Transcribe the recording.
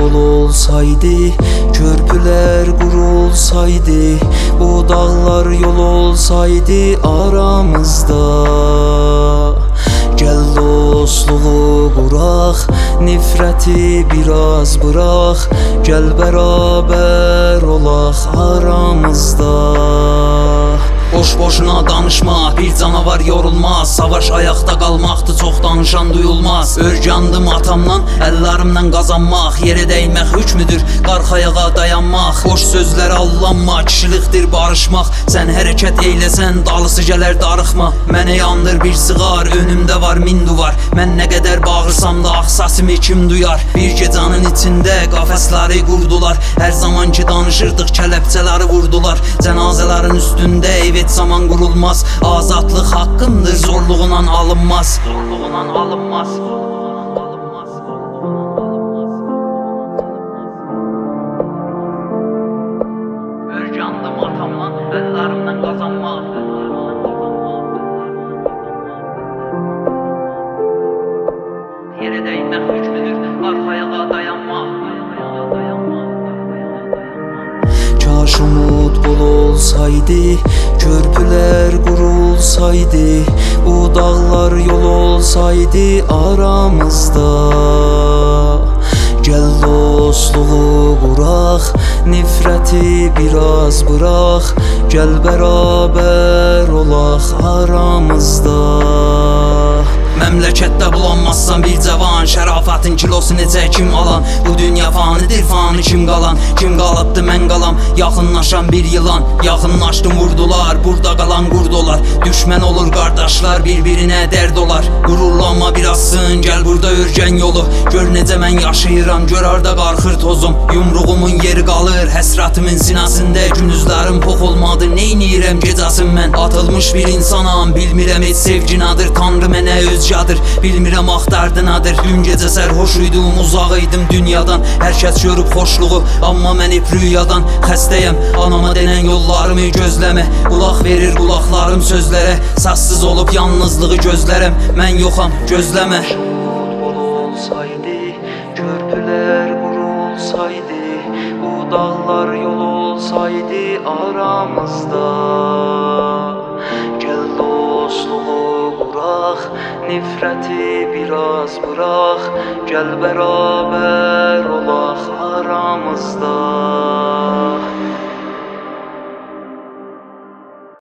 bol olsaydı, körpüler qurulsaydı, bu dağlar yol olsaydı aramızda. Gel dostluğu quraq, nifrəti biraz bıraq, gel beraber olaq aramızda. Boş boşuna danışma, bir canavar yorulmaz. Savaş ayaqda qalmaqdır, çox danışan duyulmaz. Örcandım atamdan, əllərimdən qazanmaq, yerə dəymək hükmüdür, qarx ayağa dayanmaq. Boş sözlərə allanma, kişilikdir barışmaq. Sən hərəkət eyləsən, dalısı gələr darıxma. Mənə yandır bir sığar, önümdə var min duvar. Mən nə qədər bağırsam da axsasımı kim duyar? Bir gecənin içində qafəsləri qurdular. Hər zamanki danışırdıq, kələpçələri vurdular. Cənazələrin üstündə evet zaman qurulmaz. Azadlıq haqqındır, zorluğunla alınmaz. Zorluğunla alınmaz. Örcandım atamdan, əllərimdən qazanmaq. Yerə dəymək hükmüdür, qarx ayağa dayanmaq. Kaş umut bol olsaydı, körpüler qurulsaydı, bu dağlar yol olsaydı aramızda. Gel dostluğu quraq, nifrəti biraz bıraq, gel beraber olaq aramızda. Məmləkətdə bulanmazsan bir cavan, şərafatın kilosu necə kim alan? Bu dünya fanidir, fani kim qalan? Kim qalıbdı mən qalam, yaxınlaşan bir yılan. Yaxınlaşdım vurdular, burada qalan qurdolar. Düşmən olur qardaşlar, bir-birinə dərd olar. Qururlanma birazsın, gəl burada örgən yolu. Gör necə mən yaşayıram, gör arda qarxır tozum. Yumruğumun yeri qalır, həsratimin sinəsində. Günüzlərim pox olmadı, neyniyirəm gecəsin mən? Atılmış bir insanam, bilmirəm heç sevgi nadır. Tanrı mənə özcadır, bilmirəm axtardınadır. Dün gecə sərhoş idim, uzaq idim dünyadan. Hər kəs görüb xoşluğu, amma mən hep rüyadan. Xəstəyəm, anama denən yollarımı gözləmə. Qulaq verir qulaqlarım sözlərə, səssiz olub yalnızlığı gözlərəm. Mən yoxam, gözləmə. Bol olsaydı, körpülər qurulsaydı, bu dağlar yol olsaydı aramızda. Gel dostluğu quraq, nifrəti biraz bıraq, gel beraber olaq aramızda.